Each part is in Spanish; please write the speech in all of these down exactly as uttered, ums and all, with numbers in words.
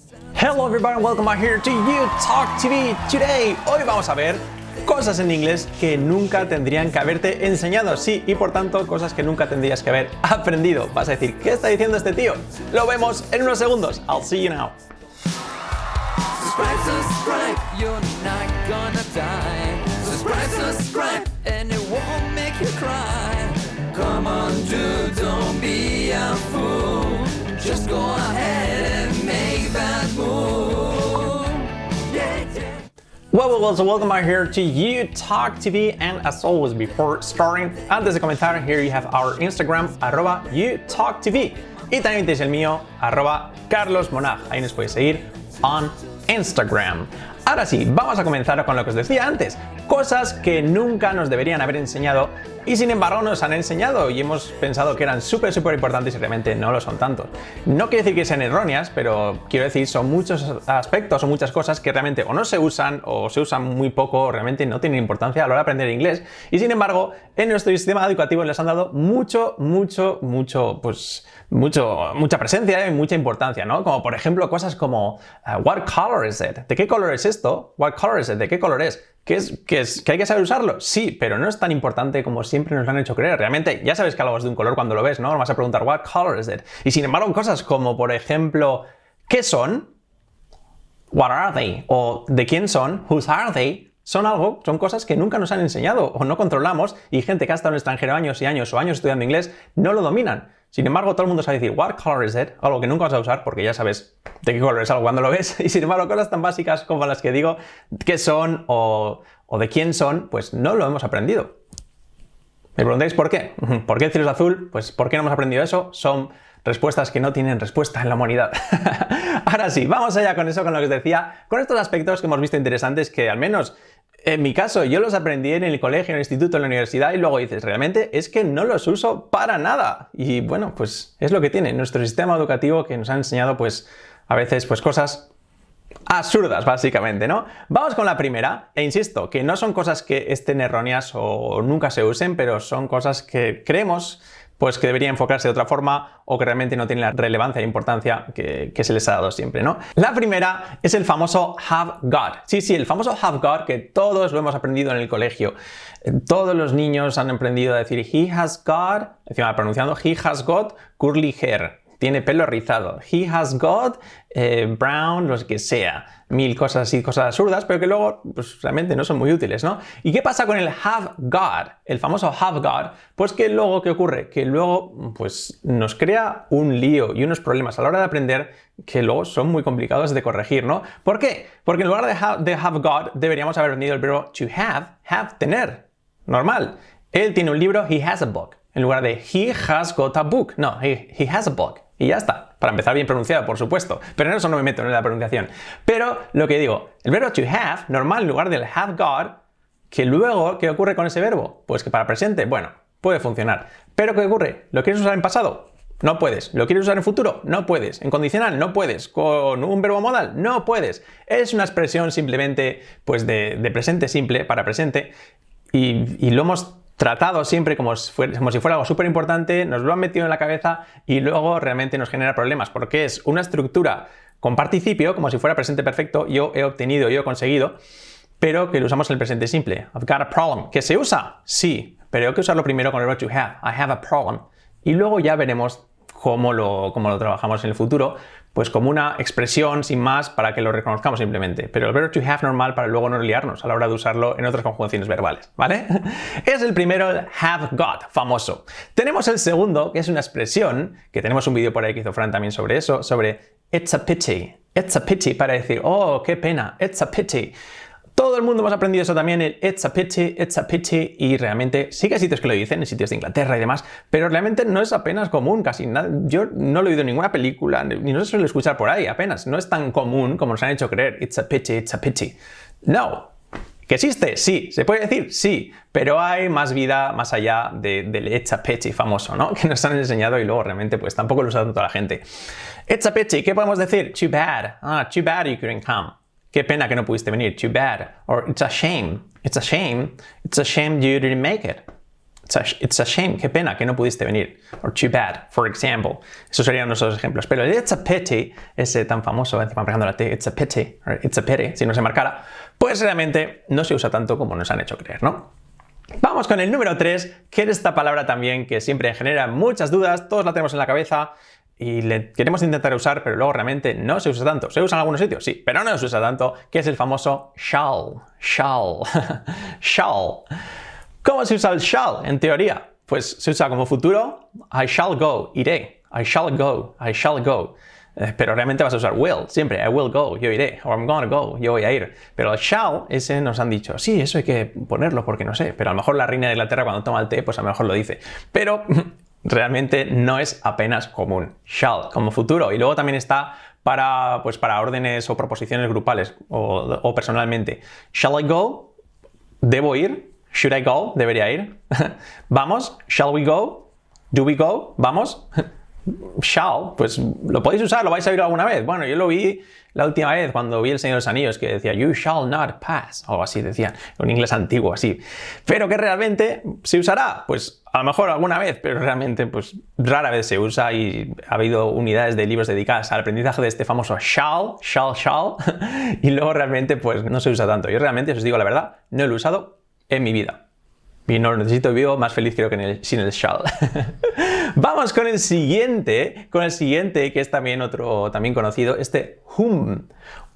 Hello everybody and welcome back here to You Talk T V. Today, hoy vamos a ver cosas en inglés que nunca tendrían que haberte enseñado, sí, y por tanto cosas que nunca tendrías que haber aprendido. Vas a decir, ¿qué está diciendo este tío? Lo vemos en unos segundos. I'll see you now. Subscribe, subscribe, you're not gonna die. Subscribe, subscribe, and it won't make you cry. Come on, dude, don't be a fool. Just go ahead and make that move. Yeah, yeah. Well, well, well, so welcome back here to You Talk T V, and as always, before starting, antes de comenzar, here you have our Instagram, arroba You Talk T V, y también tenéis el mío, arroba Carlos Monag, ahí nos podéis seguir on Instagram. Ahora sí, vamos a comenzar con lo que os decía antes, cosas que nunca nos deberían haber enseñado y sin embargo nos han enseñado y hemos pensado que eran súper súper importantes y realmente no lo son tanto. No quiere decir que sean erróneas, pero quiero decir son muchos aspectos o muchas cosas que realmente o no se usan o se usan muy poco o realmente no tienen importancia a la hora de aprender inglés y sin embargo en nuestro sistema educativo les han dado mucho, mucho, mucho, pues mucho, mucha presencia y mucha importancia, ¿no? Como por ejemplo cosas como uh, what color is it? ¿De qué color es esto? What color is it? ¿De qué color es? ¿Que, es, que, es, ¿Que hay que saber usarlo? Sí, pero no es tan importante como siempre nos lo han hecho creer. Realmente ya sabes que algo es de un color cuando lo ves, ¿no? Vas a preguntar, what color is it? Y sin embargo, cosas como, por ejemplo, ¿qué son? What are they? O ¿de quién son? Whose are they? Son algo, son cosas que nunca nos han enseñado o no controlamos y gente que ha estado en el extranjero años y años o años estudiando inglés no lo dominan. Sin embargo, todo el mundo sabe decir, what color is it? Algo que nunca vas a usar porque ya sabes de qué color es algo cuando lo ves. Y sin embargo, cosas tan básicas como las que digo, qué son o, o de quién son, pues no lo hemos aprendido. ¿Me preguntáis por qué? ¿Por qué el cielo es azul? Pues ¿por qué no hemos aprendido eso? Son respuestas que no tienen respuesta en la humanidad. Ahora sí, vamos allá con eso, con lo que os decía, con estos aspectos que hemos visto interesantes que al menos en mi caso yo los aprendí en el colegio, en el instituto, en la universidad y luego dices, realmente es que no los uso para nada. Y bueno, pues es lo que tiene nuestro sistema educativo que nos ha enseñado pues a veces pues cosas absurdas, básicamente, ¿no? Vamos con la primera, e insisto, que no son cosas que estén erróneas o nunca se usen, pero son cosas que creemos pues que debería enfocarse de otra forma o que realmente no tienen la relevancia e importancia que, que se les ha dado siempre, ¿no? La primera es el famoso have got. Sí, sí, el famoso have got que todos lo hemos aprendido en el colegio. Todos los niños han aprendido a decir he has got, encima pronunciando he has got curly hair. Tiene pelo rizado. He has got eh, brown, lo que sea. Mil cosas así, cosas absurdas, pero que luego pues, realmente no son muy útiles, ¿no? ¿Y qué pasa con el have got? El famoso have got. Pues que luego, ¿qué ocurre? Que luego pues, nos crea un lío y unos problemas a la hora de aprender que luego son muy complicados de corregir, ¿no? ¿Por qué? Porque en lugar de have, de have got deberíamos haber aprendido el verbo to have, have, tener. Normal. Él tiene un libro, he has a book. En lugar de he has got a book. No, he, he has a book. Y ya está. Para empezar bien pronunciado, por supuesto. Pero en eso no me meto en la pronunciación. Pero lo que digo, el verbo to have, normal, en lugar del have got, que luego, ¿qué ocurre con ese verbo? Pues que para presente, bueno, puede funcionar. Pero ¿qué ocurre? ¿Lo quieres usar en pasado? No puedes. ¿Lo quieres usar en futuro? No puedes. ¿En condicional? No puedes. ¿Con un verbo modal? No puedes. Es una expresión simplemente pues de, de presente simple para presente y, y lo hemos tratado siempre como si fuera, como si fuera algo súper importante, nos lo han metido en la cabeza y luego realmente nos genera problemas porque es una estructura con participio, como si fuera presente perfecto, yo he obtenido, yo he conseguido, pero que lo usamos en el presente simple. I've got a problem. ¿Que se usa? Sí, pero hay que usarlo primero con el verbo to have. I have a problem. Y luego ya veremos cómo lo, cómo lo trabajamos en el futuro, pues como una expresión sin más para que lo reconozcamos simplemente. Pero el verbo to have normal para luego no liarnos a la hora de usarlo en otras conjugaciones verbales, ¿vale? Es el primero, el have got, famoso. Tenemos el segundo, que es una expresión, que tenemos un vídeo por ahí que hizo Fran también sobre eso, sobre it's a pity. It's a pity para decir, oh, qué pena, it's a pity. Todo el mundo hemos aprendido eso también, el it's a pity, it's a pity, y realmente sí que hay sitios que lo dicen, en sitios de Inglaterra y demás, pero realmente no es apenas común, casi nada. Yo no lo he oído en ninguna película, ni no se suele escuchar por ahí, apenas. No es tan común como nos han hecho creer, it's a pity, it's a pity. No. ¿Que existe? Sí. ¿Se puede decir? Sí. Pero hay más vida más allá de, del it's a pity famoso, ¿no? Que nos han enseñado y luego realmente pues tampoco lo usa tanto la gente. It's a pity, ¿qué podemos decir? Too bad. Ah, too bad you couldn't come. Qué pena que no pudiste venir. Too bad. Or it's a shame. It's a shame. It's a shame you didn't make it. It's a, it's a shame, qué pena que no pudiste venir. Or too bad, for example. Esos serían nuestros ejemplos. Pero el it's a pity, ese tan famoso, encima pegando la T, it's a pity, or it's a pity, si no se marcara, pues realmente no se usa tanto como nos han hecho creer, ¿no? Vamos con el número tres, que es esta palabra también que siempre genera muchas dudas, todos la tenemos en la cabeza y le queremos intentar usar, pero luego realmente no se usa tanto. ¿Se usa en algunos sitios? Sí, pero no se usa tanto, que es el famoso shall, shall, shall. ¿Cómo se usa el shall en teoría? Pues se usa como futuro, I shall go, iré, I shall go, I shall go. Eh, pero realmente vas a usar will, siempre, I will go, yo iré, or I'm gonna go, yo voy a ir. Pero el shall, ese nos han dicho, sí, eso hay que ponerlo porque no sé, pero a lo mejor la reina de Inglaterra cuando toma el té, pues a lo mejor lo dice. Pero realmente no es apenas común. Shall, como futuro. Y luego también está para, pues, para órdenes o proposiciones grupales o, o personalmente. Shall I go? ¿Debo ir? Should I go? ¿Debería ir? ¿Vamos? Shall we go? ¿Do we go? ¿Vamos? Shall, pues lo podéis usar, lo vais a oír alguna vez. Bueno, yo lo vi la última vez cuando vi El Señor de los Anillos, que decía You shall not pass, o así decían, en inglés antiguo, así. Pero que realmente se usará, pues a lo mejor alguna vez, pero realmente pues rara vez se usa y ha habido unidades de libros dedicadas al aprendizaje de este famoso shall, shall, shall, y luego realmente pues no se usa tanto. Yo realmente, os digo la verdad, no lo he usado en mi vida. Y no lo necesito, vivo más feliz creo que en el, sin el shall. Vamos con el siguiente, con el siguiente que es también otro, también conocido, este whom.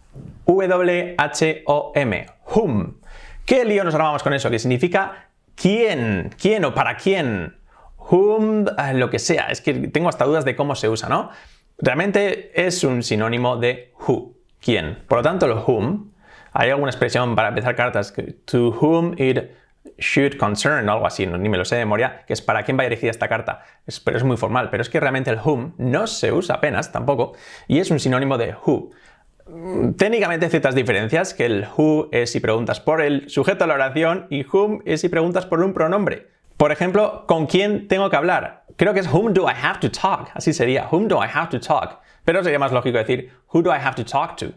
W H O M. Whom. ¿Qué lío nos armamos con eso? Que significa quién, quién o para quién. Whom, lo que sea. Es que tengo hasta dudas de cómo se usa, ¿no? Realmente es un sinónimo de who, quién. Por lo tanto, el whom, hay alguna expresión para empezar cartas, que to whom it should concern o algo así, no, ni me lo sé de memoria, que es para quién va dirigida esta carta. Es, pero es muy formal, pero es que realmente el whom no se usa apenas tampoco y es un sinónimo de who. Técnicamente hay ciertas diferencias, que el who es si preguntas por el sujeto de la oración y whom es si preguntas por un pronombre. Por ejemplo, ¿con quién tengo que hablar? Creo que es whom do I have to talk, así sería, whom do I have to talk, pero sería más lógico decir who do I have to talk to.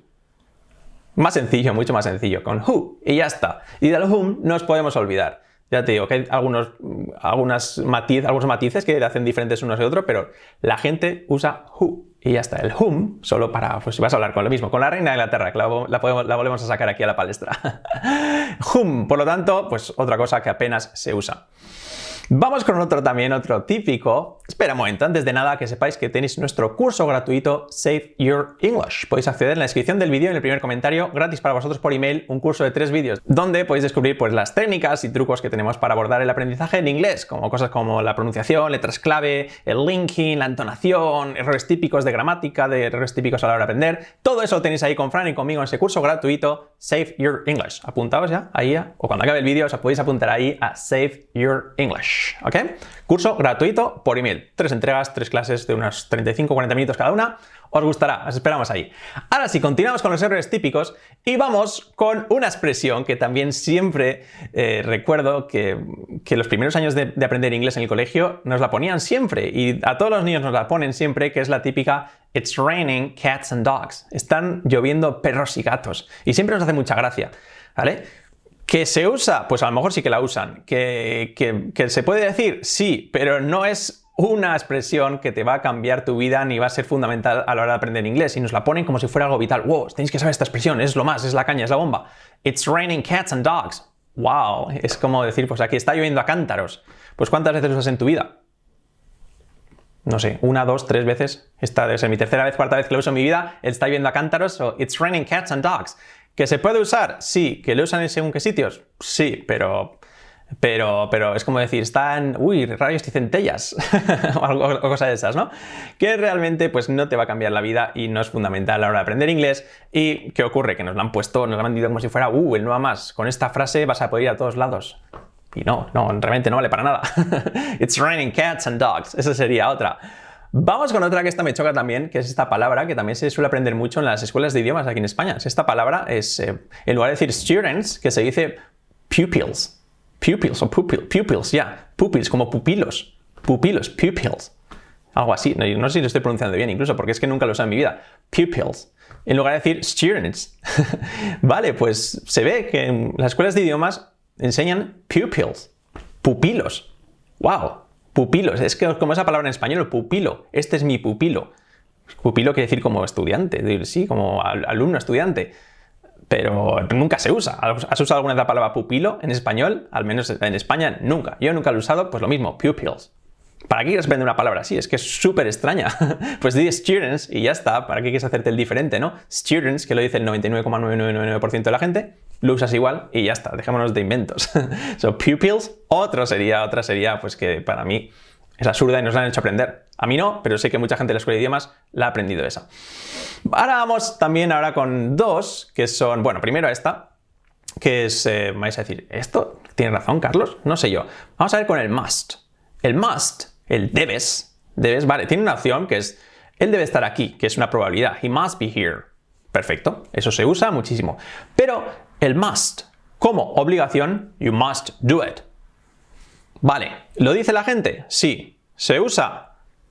Más sencillo, mucho más sencillo, con who, y ya está. Y del whom nos podemos olvidar. Ya te digo que hay algunos, algunas matiz, algunos matices que hacen diferentes unos de otros, pero la gente usa who, y ya está. El whom, solo para, pues si vas a hablar con lo mismo, con la reina de Inglaterra, que la, la, podemos, la volvemos a sacar aquí a la palestra. Whom, por lo tanto, pues otra cosa que apenas se usa. Vamos con otro también, otro típico. Espera un momento, antes de nada que sepáis que tenéis nuestro curso gratuito Save Your English. Podéis acceder en la descripción del vídeo, en el primer comentario, gratis para vosotros por email, un curso de tres vídeos, donde podéis descubrir pues las técnicas y trucos que tenemos para abordar el aprendizaje en inglés, como cosas como la pronunciación, letras clave, el linking, la entonación, errores típicos de gramática, de errores típicos a la hora de aprender. Todo eso lo tenéis ahí con Fran y conmigo en ese curso gratuito Save Your English. Apuntaos ya, ahí, o cuando acabe el vídeo os podéis apuntar ahí a Save Your English. ¿Ok? Curso gratuito por email. Tres entregas, tres clases de unos treinta y cinco a cuarenta minutos cada una. Os gustará, os esperamos ahí. Ahora sí, continuamos con los errores típicos y vamos con una expresión que también siempre eh, recuerdo que, que los primeros años de, de aprender inglés en el colegio nos la ponían siempre y a todos los niños nos la ponen siempre, que es la típica It's raining cats and dogs. Están lloviendo perros y gatos. Y siempre nos hace mucha gracia, ¿vale? ¿Que se usa? Pues a lo mejor sí que la usan. ¿Que, que, que se puede decir? Sí, pero no es una expresión que te va a cambiar tu vida ni va a ser fundamental a la hora de aprender inglés. Y nos la ponen como si fuera algo vital. ¡Wow! Tenéis que saber esta expresión, es lo más, es la caña, es la bomba. It's raining cats and dogs. ¡Wow! Es como decir, pues aquí está lloviendo a cántaros. Pues ¿cuántas veces lo usas en tu vida? No sé, una, dos, tres veces. Esta debe ser mi tercera vez, cuarta vez que lo uso en mi vida. Está lloviendo a cántaros. So it's raining cats and dogs. ¿Que se puede usar? Sí. ¿Que lo usan en según qué sitios? Sí, pero... Pero, pero es como decir, están... Uy, rayos y centellas. o, algo, o cosas de esas, ¿no? Que realmente pues no te va a cambiar la vida y no es fundamental a la hora de aprender inglés. ¿Y qué ocurre? Que nos lo han puesto, nos lo han vendido como si fuera uh, el no a más. Con esta frase vas a poder ir a todos lados. Y no, no, realmente no vale para nada. It's raining cats and dogs. Esa sería otra. Vamos con otra que esta me choca también, que es esta palabra que también se suele aprender mucho en las escuelas de idiomas aquí en España. Esta palabra es, eh, en lugar de decir students, que se dice pupils. Pupils o pupil, pupils, ya. Yeah. Pupils, como pupilos. Pupilos, pupils. Algo así. No, no sé si lo estoy pronunciando bien incluso, porque es que nunca lo he usado en mi vida. Pupils. En lugar de decir students. Vale, pues se ve que en las escuelas de idiomas enseñan pupils. Pupilos. ¡Wow! Pupilos. Es que como esa palabra en español, pupilo. Este es mi pupilo. Pupilo quiere decir como estudiante, sí, como alumno, estudiante. Pero nunca se usa. ¿Has usado alguna vez la palabra pupilo en español? Al menos en España, nunca. Yo nunca lo he usado, pues lo mismo, pupils. ¿Para qué quieres aprender una palabra así? Es que es súper extraña. Pues di students y ya está. ¿Para qué quieres hacerte el diferente, no? Students, que lo dice el noventa y nueve coma nueve nueve nueve por ciento de la gente, lo usas igual y ya está. Dejémonos de inventos. So, pupils. Otro sería, otra sería, pues que para mí es absurda y nos la han hecho aprender. A mí no, pero sé que mucha gente de la escuela de idiomas la ha aprendido esa. Ahora vamos también ahora con dos, que son, bueno, primero esta, que es, eh, vais a decir, ¿esto tiene razón, Carlos? No sé yo. Vamos a ver con el must. El must, el debes, debes, vale, tiene una opción que es, él debe estar aquí, que es una probabilidad. He must be here. Perfecto, eso se usa muchísimo. Pero el must, como obligación, you must do it. Vale, ¿lo dice la gente? Sí. ¿Se usa?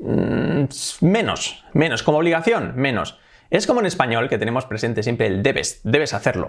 Mm, menos, menos. ¿Como obligación? Menos. Es como en español que tenemos presente siempre el debes, debes hacerlo.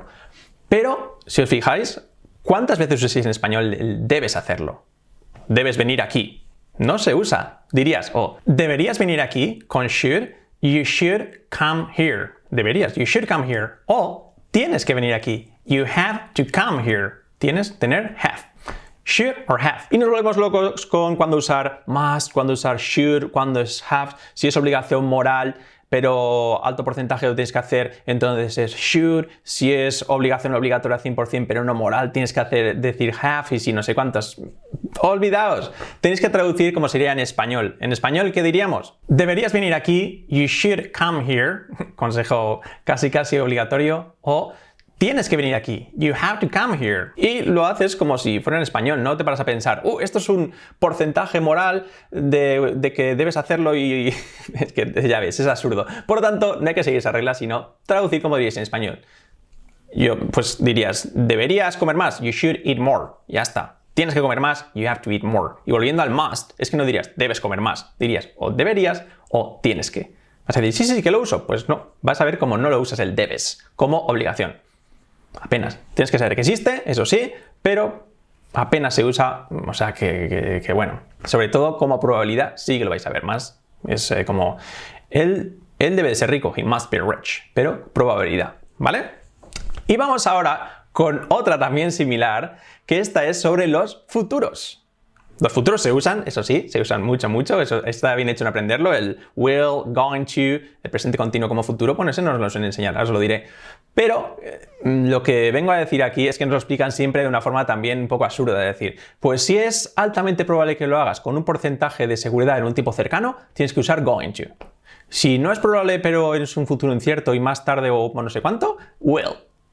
Pero, si os fijáis, ¿cuántas veces usáis en español el debes hacerlo? Debes venir aquí. No se usa. Dirías, o oh, deberías venir aquí con should, you should come here. Deberías, you should come here. O tienes que venir aquí. You have to come here. Tienes, tener, have. Should or have. Y nos volvemos locos con cuándo usar must, cuándo usar should, cuándo es have, si es obligación moral, pero alto porcentaje lo tienes que hacer, entonces es should, si es obligación obligatoria cien por ciento, pero no moral, tienes que hacer, decir have y si no sé cuántos. Olvidaos, tenéis que traducir como sería en español. En español, ¿qué diríamos? Deberías venir aquí, you should come here, consejo casi casi obligatorio, o tienes que venir aquí. You have to come here. Y lo haces como si fuera en español. No te paras a pensar, uh, esto es un porcentaje moral de, de que debes hacerlo y... es que ya ves, es absurdo. Por lo tanto, no hay que seguir esa regla, sino traducir como dirías en español. Yo, pues dirías, deberías comer más. You should eat more. Ya está. Tienes que comer más. You have to eat more. Y volviendo al must, es que no dirías, debes comer más. Dirías, o deberías o tienes que. Vas a decir, sí, sí, que lo uso. Pues no. Vas a ver cómo no lo usas el debes como obligación. Apenas. Tienes que saber que existe, eso sí, pero apenas se usa, o sea que, que, que bueno, sobre todo como probabilidad sí que lo vais a ver más. Es eh, como, él, él debe de ser rico, he must be rich, pero probabilidad, ¿vale? Y vamos ahora con otra también similar, que esta es sobre los futuros. Los futuros se usan, eso sí, se usan mucho, mucho, eso está bien hecho en aprenderlo, el will, going to, el presente continuo como futuro, bueno, ese no os lo suelen enseñar, ahora os lo diré. Pero eh, lo que vengo a decir aquí es que nos lo explican siempre de una forma también un poco absurda, de decir, pues si es altamente probable que lo hagas con un porcentaje de seguridad en un tiempo cercano, tienes que usar going to. Si no es probable pero es un futuro incierto y más tarde o no sé cuánto, will.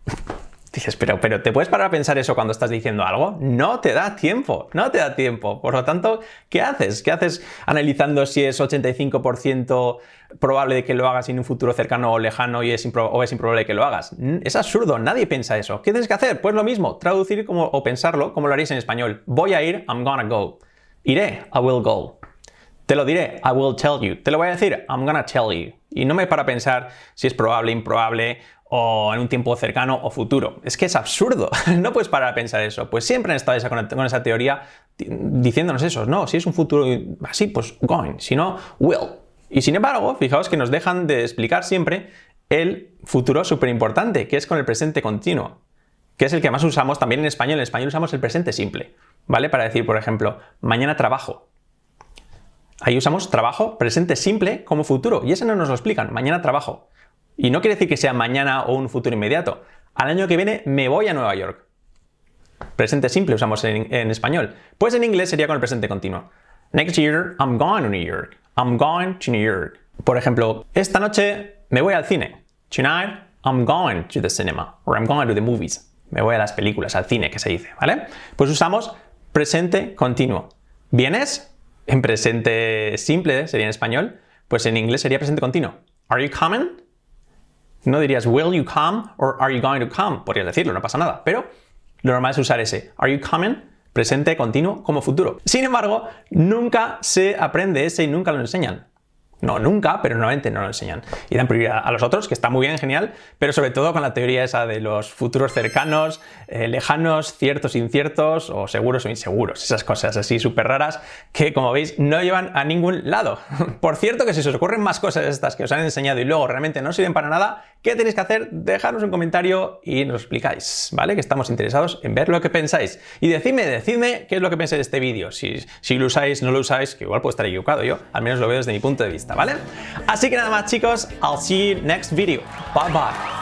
Dices, pero, pero ¿te puedes parar a pensar eso cuando estás diciendo algo? No te da tiempo, no te da tiempo. Por lo tanto, ¿qué haces? ¿Qué haces analizando si es ochenta y cinco por ciento probable de que lo hagas en un futuro cercano o lejano y es o es improbable que lo hagas? Es absurdo, nadie piensa eso. ¿Qué tienes que hacer? Pues lo mismo, traducir como, o pensarlo como lo harías en español. Voy a ir, I'm gonna go. Iré, I will go. Te lo diré, I will tell you. Te lo voy a decir, I'm gonna tell you. Y no me para pensar si es probable, improbable, o en un tiempo cercano o futuro. Es que es absurdo. No puedes parar a pensar eso. Pues siempre han estado esa, con esa teoría diciéndonos eso. No, si es un futuro así, pues going. Si no, will. Y sin embargo, fijaos que nos dejan de explicar siempre el futuro súper importante, que es con el presente continuo, que es el que más usamos también en español. En español usamos el presente simple, ¿vale? Para decir, por ejemplo, mañana trabajo. Ahí usamos trabajo, presente simple como futuro. Y eso no nos lo explican. Mañana trabajo. Y no quiere decir que sea mañana o un futuro inmediato. Al año que viene me voy a Nueva York. Presente simple usamos en, en español. Pues en inglés sería con el presente continuo. Next year, I'm going to New York. I'm going to New York. Por ejemplo, esta noche me voy al cine. Tonight, I'm going to the cinema. Or I'm going to the movies. Me voy a las películas, al cine, que se dice, ¿vale? Pues usamos presente continuo. ¿Vienes? En presente simple sería en español. Pues en inglés sería presente continuo. Are you coming? No dirías will you come or are you going to come. Podrías decirlo, no pasa nada. Pero lo normal es usar ese are you coming, presente continuo como futuro. Sin embargo, nunca se aprende ese y nunca lo enseñan. No nunca, pero normalmente no lo enseñan. Y dan prioridad a los otros, que está muy bien, genial, pero sobre todo con la teoría esa de los futuros cercanos, eh, lejanos, ciertos, inciertos, o seguros o inseguros. Esas cosas así súper raras que, como veis, no llevan a ningún lado. Por cierto, que si se os ocurren más cosas estas que os han enseñado y luego realmente no sirven para nada, ¿qué tenéis que hacer? Dejadnos un comentario y nos explicáis, ¿vale? Que estamos interesados en ver lo que pensáis. Y decidme, decidme qué es lo que pensáis de este vídeo. Si, si lo usáis, no lo usáis, que igual puedo estar equivocado yo, al menos lo veo desde mi punto de vista, ¿vale? Así que nada más, chicos, I'll see you next video. Bye bye.